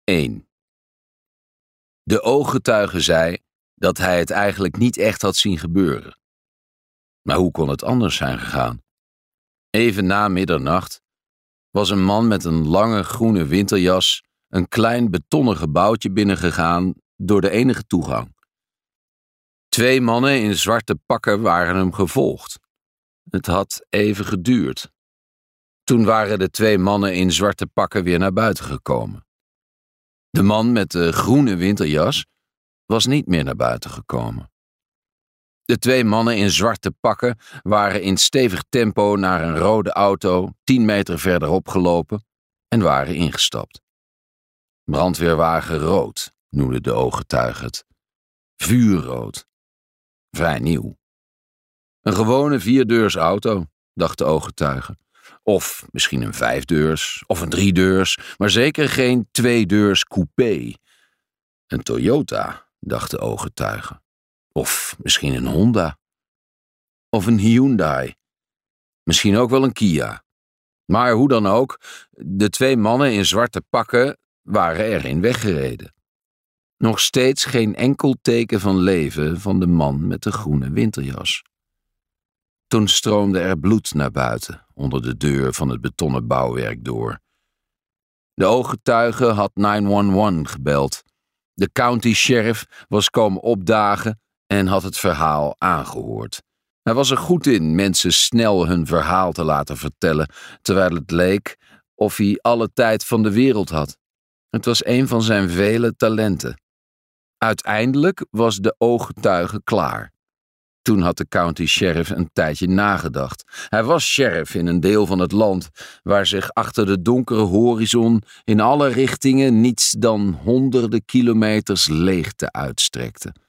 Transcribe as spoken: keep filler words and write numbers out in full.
één. De ooggetuige zei dat hij het eigenlijk niet echt had zien gebeuren. Maar hoe kon het anders zijn gegaan? Even na middernacht was een man met een lange groene winterjas een klein betonnen gebouwtje binnengegaan door de enige toegang. Twee mannen in zwarte pakken waren hem gevolgd. Het had even geduurd. Toen waren de twee mannen in zwarte pakken weer naar buiten gekomen. De man met de groene winterjas was niet meer naar buiten gekomen. De twee mannen in zwarte pakken waren in stevig tempo naar een rode auto tien meter verderop gelopen en waren ingestapt. Brandweerwagen rood, noemde de ooggetuige het. Vuurrood. Vrij nieuw. Een gewone vierdeurs auto, dacht de ooggetuige. Of misschien een vijfdeurs, of een driedeurs, maar zeker geen tweedeurs coupé. Een Toyota, dacht de ooggetuige. Of misschien een Honda. Of een Hyundai. Misschien ook wel een Kia. Maar hoe dan ook, de twee mannen in zwarte pakken waren erin weggereden. Nog steeds geen enkel teken van leven van de man met de groene winterjas. Toen stroomde er bloed naar buiten, onder de deur van het betonnen bouwwerk door. De ooggetuige had negen een een gebeld. De county sheriff was komen opdagen en had het verhaal aangehoord. Hij was er goed in mensen snel hun verhaal te laten vertellen, terwijl het leek of hij alle tijd van de wereld had. Het was een van zijn vele talenten. Uiteindelijk was de ooggetuige klaar. Toen had de county sheriff een tijdje nagedacht. Hij was sheriff in een deel van het land waar zich achter de donkere horizon in alle richtingen niets dan honderden kilometers leegte uitstrekte.